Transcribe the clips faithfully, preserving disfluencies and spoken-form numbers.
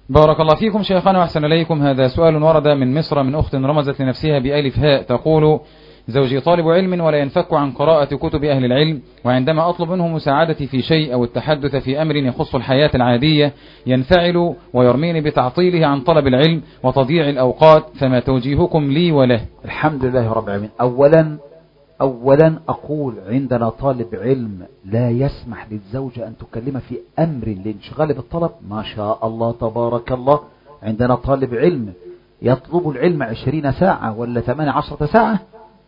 بارك الله فيكم شيخنا وأحسن إليكم. هذا سؤال ورد من مصر من أخت رمزت لنفسها بألف هاء، تقول: زوجي طالب علم ولا ينفك عن قراءة كتب أهل العلم، وعندما أطلب منه مساعدتي في شيء أو التحدث في أمر يخص الحياة العادية ينفعل ويرميني بتعطيله عن طلب العلم وتضييع الأوقات، فما توجيهكم لي وله؟ الحمد لله رب العالمين. أولا أولا أقول عندنا طالب علم لا يسمح للزوجة أن تكلم في أمر لانشغال بالطلب، ما شاء الله تبارك الله. عندنا طالب علم يطلب العلم عشرين ساعة ولا ثمان عشرة ساعة.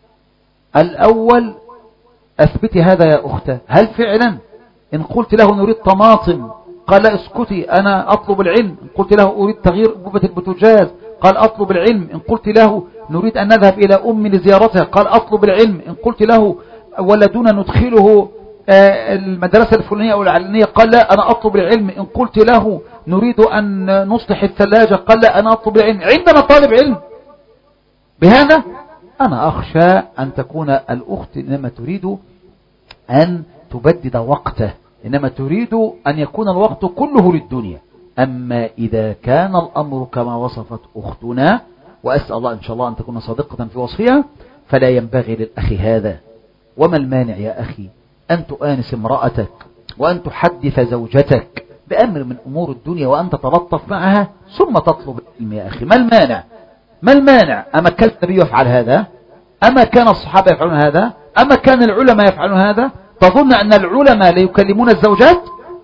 الأول أثبتي هذا يا أختي، هل فعلا إن قلت له نريد طماطم قال لا اسكتي أنا أطلب العلم، إن قلت له أريد تغيير أنبوبة البوتاجاز قال أطلب العلم، إن قلت له نريد أن نذهب إلى أمي لزيارتها قال أطلب العلم، إن قلت له ولدنا ندخله المدرسة الفلانية أو العلانية قال لا أنا أطلب العلم، إن قلت له نريد أن نصلح الثلاجة قال لا أنا أطلب العلم. عندنا طالب علم بهذا. أنا أخشى أن تكون الأخت إنما تريد أن تبدد وقته، إنما تريد أن يكون الوقت كله للدنيا. أما إذا كان الأمر كما وصفت أختنا، وأسأل الله إن شاء الله أن تكون صادقة في وصفها، فلا ينبغي للأخ هذا. وما المانع يا أخي أن تؤانس امرأتك وأن تحدث زوجتك بأمر من أمور الدنيا وأن تتلطف معها ثم تطلب العلم يا أخي؟ ما المانع؟ ما المانع؟ أما كان النبي يفعل هذا؟ أما كان الصحابة يفعلون هذا؟ أما كان العلماء يفعلون هذا؟ تظن أن العلماء لا يكلمون الزوجات؟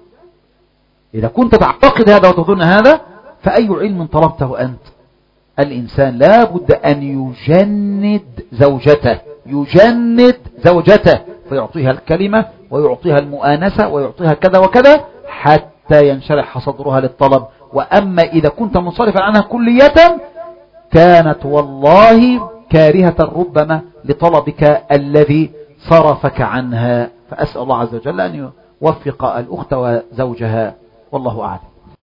إذا كنت تعتقد هذا وتظن هذا فأي علم طلبته أنت؟ الإنسان لا بد أن يجند زوجته، يجند زوجته فيعطيها الكلمة ويعطيها المؤانسة ويعطيها كذا وكذا حتى ينشرح صدرها للطلب. وأما إذا كنت منصرفا عنها كلية كانت والله كارهة ربما لطلبك الذي صرفك عنها. فأسأل الله عز وجل أن يوفق الأخت وزوجها، والله أعلم.